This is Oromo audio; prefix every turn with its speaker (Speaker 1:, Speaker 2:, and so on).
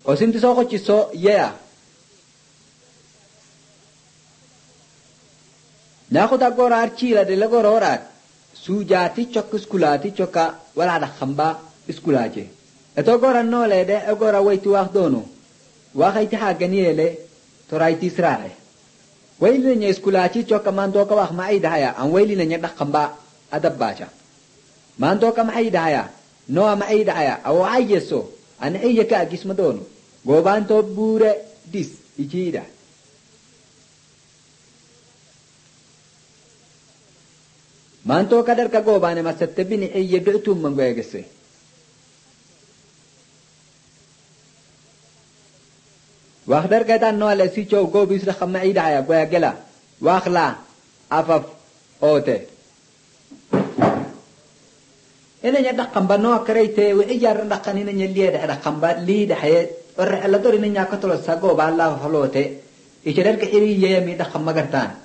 Speaker 1: osinti so ko ciso ya na ko ta gora archila de la gora ora sujati chok skulati choka wala da khamba skulaje eto gora no le de gora wayti wax dono waxayti haganiyele to rayti israe wayli ne skulati choka man do ka wax ma ay daya an wayli ne da khamba adabbaja man do ka ma ay daya no ma ay daya aw ayeso an ayyaka gisma dono goban to bure dis ikida manto kadar ka gobane masatte bini ayye du'tum man goyegese واخدر كده انه على سيچو go bis la khama ida ya goya gela واخلا afaf ote ina nya dakamba no kareyte wi ijar dakani na nya liida dakamba liida hay or la dori na nya ka tolo sago ba Allah falote ikeder ka iri ye mi dakamba gartan